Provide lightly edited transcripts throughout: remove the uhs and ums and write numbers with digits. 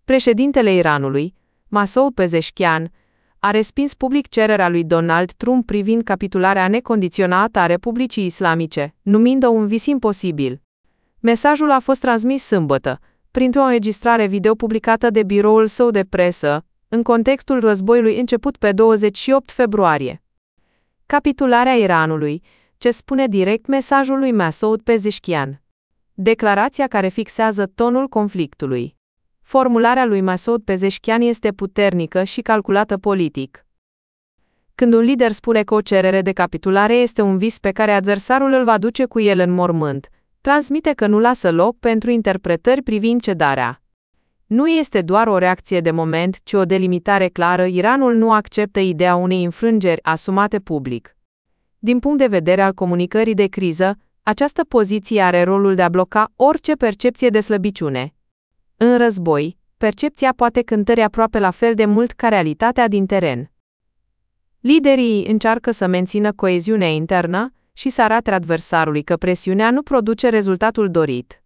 Președintele Iranului, Masoud Pezeshkian, a respins public cererea lui Donald Trump privind capitularea necondiționată a Republicii Islamice, numind-o un vis imposibil. Mesajul a fost transmis sâmbătă, printr-o înregistrare video publicată de biroul său de presă, în contextul războiului început pe 28 februarie. Capitularea Iranului, ce spune direct mesajul lui Masoud Pezeshkian. Declarația care fixează tonul conflictului. Formularea lui Masoud Pezeshkian este puternică și calculată politic. Când un lider spune că o cerere de capitulare este un vis pe care adversarul îl va duce cu el în mormânt, transmite că nu lasă loc pentru interpretări privind cedarea. Nu este doar o reacție de moment, ci o delimitare clară. Iranul nu acceptă ideea unei înfrângeri asumate public. Din punct de vedere al comunicării de criză, această poziție are rolul de a bloca orice percepție de slăbiciune. În război, percepția poate cântări aproape la fel de mult ca realitatea din teren. Liderii încearcă să mențină coeziunea internă și să arate adversarului că presiunea nu produce rezultatul dorit.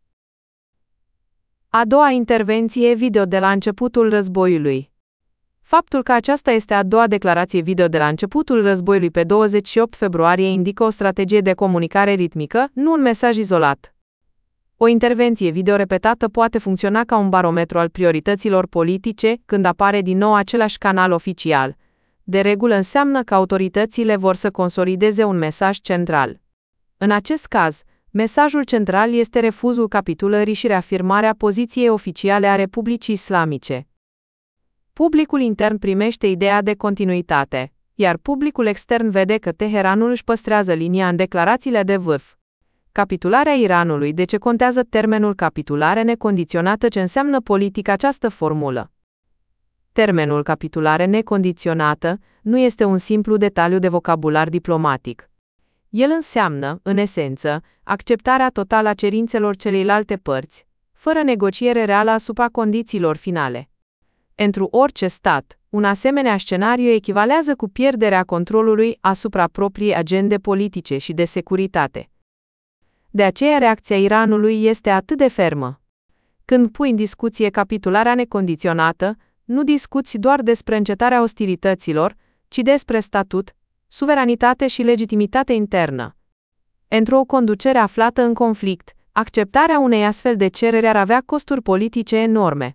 A doua intervenție video de la începutul războiului. Faptul că aceasta este a doua declarație video de la începutul războiului pe 28 februarie indică o strategie de comunicare ritmică, nu un mesaj izolat. O intervenție video repetată poate funcționa ca un barometru al priorităților politice când apare din nou același canal oficial. De regulă înseamnă că autoritățile vor să consolideze un mesaj central. În acest caz, mesajul central este refuzul capitulării și reafirmarea poziției oficiale a Republicii Islamice. Publicul intern primește ideea de continuitate, iar publicul extern vede că Teheranul își păstrează linia în declarațiile de vârf. Capitularea Iranului. De ce contează termenul capitulare necondiționată? Ce înseamnă politic această formulă? Termenul capitulare necondiționată nu este un simplu detaliu de vocabular diplomatic. El înseamnă, în esență, acceptarea totală a cerințelor celeilalte părți, fără negociere reală asupra condițiilor finale. Pentru orice stat, un asemenea scenariu echivalează cu pierderea controlului asupra propriei agende politice și de securitate. De aceea reacția Iranului este atât de fermă. Când pui în discuție capitularea necondiționată, nu discuți doar despre încetarea ostilităților, ci despre statut, suveranitate și legitimitate internă. Într-o conducere aflată în conflict, acceptarea unei astfel de cereri ar avea costuri politice enorme.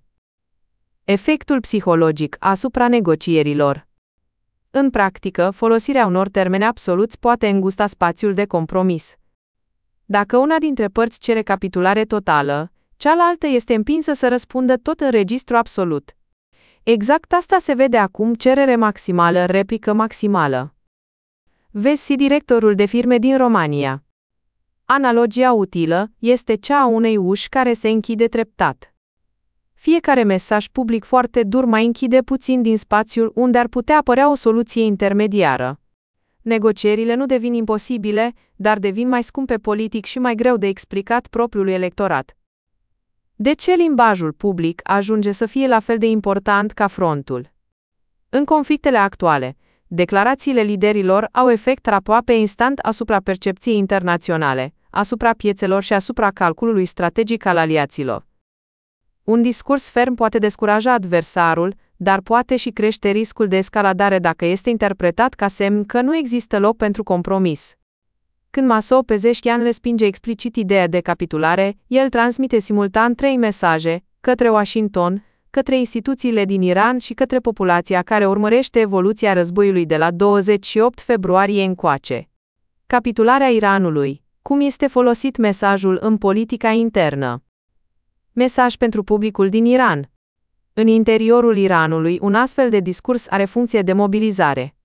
Efectul psihologic asupra negocierilor. În practică, folosirea unor termeni absoluți poate îngusta spațiul de compromis. Dacă una dintre părți cere capitulare totală, cealaltă este împinsă să răspundă tot în registru absolut. Exact asta se vede acum: cerere maximală, replică maximală. Vezi directorul de firme din România. Analogia utilă este cea a unei uși care se închide treptat. Fiecare mesaj public foarte dur mai închide puțin din spațiul unde ar putea apărea o soluție intermediară. Negocierile nu devin imposibile, dar devin mai scumpe politic și mai greu de explicat propriului electorat. De ce limbajul public ajunge să fie la fel de important ca frontul? În conflictele actuale, declarațiile liderilor au efect aproape instant asupra percepției internaționale, asupra piețelor și asupra calculului strategic al aliaților. Un discurs ferm poate descuraja adversarul, dar poate și crește riscul de escaladare dacă este interpretat ca semn că nu există loc pentru compromis. Când Masoud Pezeshkian respinge explicit ideea de capitulare, el transmite simultan 3 mesaje, către Washington, către instituțiile din Iran și către populația care urmărește evoluția războiului de la 28 februarie încoace. Capitularea Iranului. Cum este folosit mesajul în politica internă? Mesaj pentru publicul din Iran. În interiorul Iranului, un astfel de discurs are funcție de mobilizare.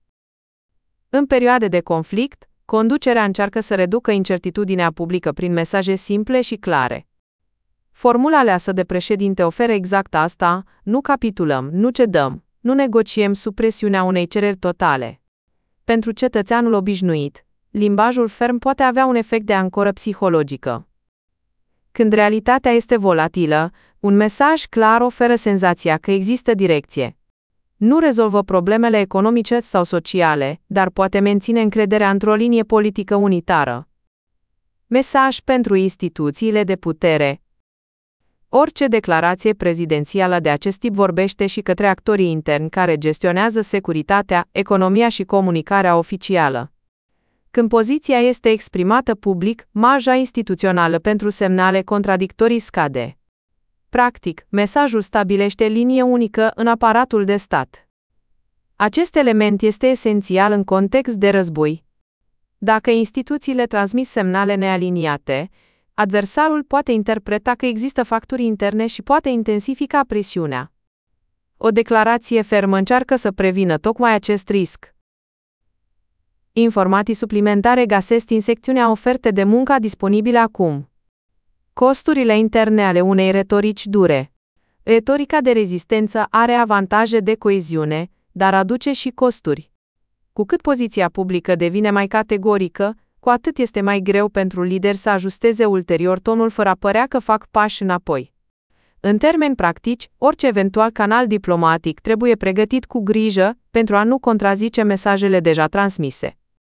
În perioade de conflict, conducerea încearcă să reducă incertitudinea publică prin mesaje simple și clare. Formula aleasă de președinte oferă exact asta: nu capitulăm, nu cedăm, nu negociem sub presiunea unei cereri totale. Pentru cetățeanul obișnuit, limbajul ferm poate avea un efect de ancoră psihologică. Când realitatea este volatilă, un mesaj clar oferă senzația că există direcție. Nu rezolvă problemele economice sau sociale, dar poate menține încrederea într-o linie politică unitară. Mesaj pentru instituțiile de putere. Orice declarație prezidențială de acest tip vorbește și către actorii interni care gestionează securitatea, economia și comunicarea oficială. Când poziția este exprimată public, marja instituțională pentru semnale contradictorii scade. Practic, mesajul stabilește linie unică în aparatul de stat. Acest element este esențial în context de război. Dacă instituțiile transmit semnale nealiniate, adversarul poate interpreta că există factori interne și poate intensifica presiunea. O declarație fermă încearcă să prevină tocmai acest risc. Informații suplimentare găsesc în secțiunea oferte de muncă disponibile acum. Costurile interne ale unei retorici dure. Retorica de rezistență are avantaje de coeziune, dar aduce și costuri. Cu cât poziția publică devine mai categorică, cu atât este mai greu pentru lideri să ajusteze ulterior tonul fără a părea că fac pași înapoi. În termeni practici, orice eventual canal diplomatic trebuie pregătit cu grijă pentru a nu contrazice mesajele deja transmise.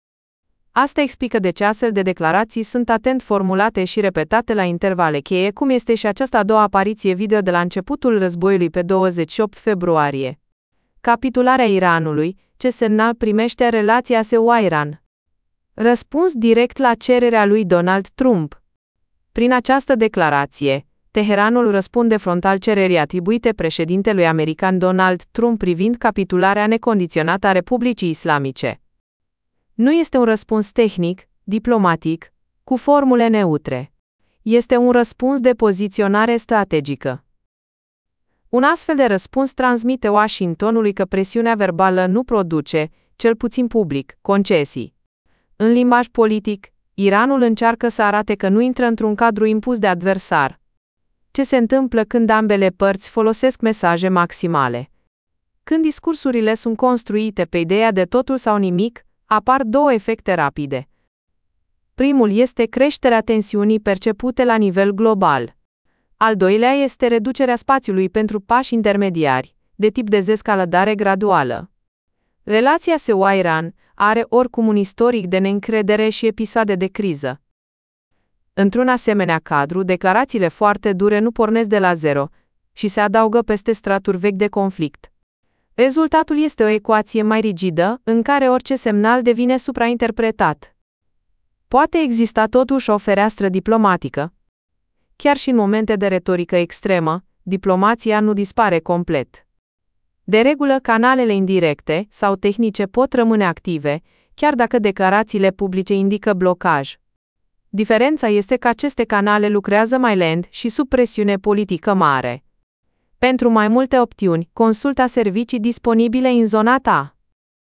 Asta explică de ce astfel de declarații sunt atent formulate și repetate la intervale cheie, cum este și această a doua apariție video de la începutul războiului pe 28 februarie. Capitularea Iranului, ce semnal primește relația SUA-Iran? Răspuns direct la cererea lui Donald Trump. Prin această declarație, Teheranul răspunde frontal cererii atribuite președintelui american Donald Trump privind capitularea necondiționată a Republicii Islamice. Nu este un răspuns tehnic, diplomatic, cu formule neutre. Este un răspuns de poziționare strategică. Un astfel de răspuns transmite Washingtonului că presiunea verbală nu produce, cel puțin public, concesii. În limbaj politic, Iranul încearcă să arate că nu intră într-un cadru impus de adversar. Ce se întâmplă când ambele părți folosesc mesaje maximale? Când discursurile sunt construite pe ideea de totul sau nimic, apar două efecte rapide. Primul este creșterea tensiunii percepute la nivel global. Al doilea este reducerea spațiului pentru pași intermediari, de tip dezescaladare graduală. Relația SUA-Iran are oricum un istoric de neîncredere și episoade de criză. Într-un asemenea cadru, declarațiile foarte dure nu pornesc de la zero și se adaugă peste straturi vechi de conflict. Rezultatul este o ecuație mai rigidă, în care orice semnal devine suprainterpretat. Poate exista totuși o fereastră diplomatică. Chiar și în momente de retorică extremă, diplomația nu dispare complet. De regulă, canalele indirecte sau tehnice pot rămâne active, chiar dacă declarațiile publice indică blocaj. Diferența este că aceste canale lucrează mai lent și sub presiune politică mare. Pentru mai multe opțiuni, consulta servicii disponibile în zona ta.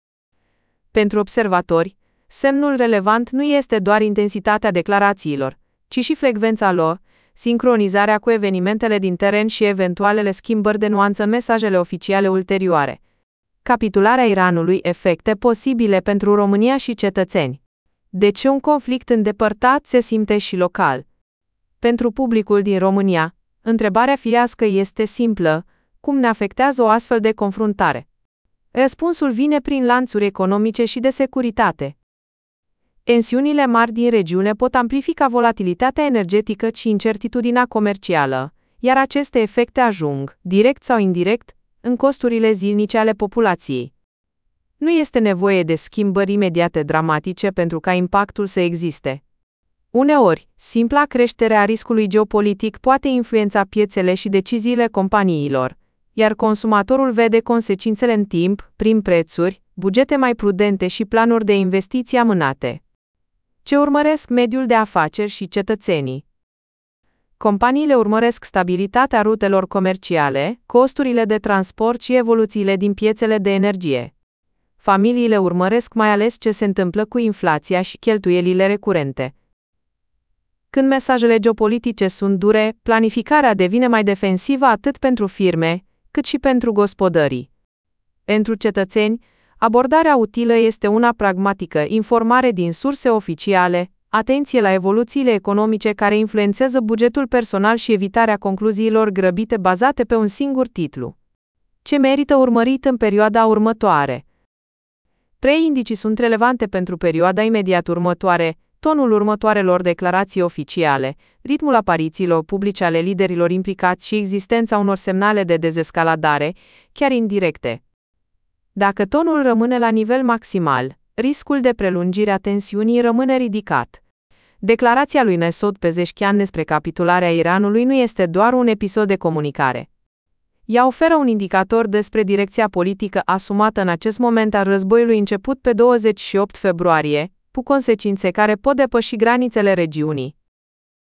Pentru observatori, semnul relevant nu este doar intensitatea declarațiilor, ci și frecvența lor, sincronizarea cu evenimentele din teren și eventualele schimbări de nuanță în mesajele oficiale ulterioare. Capitularea Iranului, efecte posibile pentru România și cetățeni. De ce un conflict îndepărtat se simte și local? Pentru publicul din România, întrebarea firească este simplă: cum ne afectează o astfel de confruntare? Răspunsul vine prin lanțuri economice și de securitate. Tensiunile mari din regiune pot amplifica volatilitatea energetică și incertitudinea comercială, iar aceste efecte ajung, direct sau indirect, în costurile zilnice ale populației. Nu este nevoie de schimbări imediate dramatice pentru ca impactul să existe. Uneori, simpla creștere a riscului geopolitic poate influența piețele și deciziile companiilor, iar consumatorul vede consecințele în timp, prin prețuri, bugete mai prudente și planuri de investiții amânate. Ce urmăresc mediul de afaceri și cetățenii? Companiile urmăresc stabilitatea rutelor comerciale, costurile de transport și evoluțiile din piețele de energie. Familiile urmăresc mai ales ce se întâmplă cu inflația și cheltuielile recurente. Când mesajele geopolitice sunt dure, planificarea devine mai defensivă atât pentru firme, cât și pentru gospodării. Pentru cetățeni, abordarea utilă este una pragmatică: informare din surse oficiale, atenție la evoluțiile economice care influențează bugetul personal și evitarea concluziilor grăbite bazate pe un singur titlu. Ce merită urmărit în perioada următoare? 3 indicii sunt relevante pentru perioada imediat următoare, tonul următoarelor declarații oficiale, ritmul aparițiilor publice ale liderilor implicați și existența unor semnale de dezescaladare, chiar indirecte. Dacă tonul rămâne la nivel maximal, riscul de prelungire a tensiunii rămâne ridicat. Declarația lui Masoud Pezeshkian despre capitularea Iranului nu este doar un episod de comunicare. Ea oferă un indicator despre direcția politică asumată în acest moment al războiului început pe 28 februarie, cu consecințe care pot depăși granițele regiunii.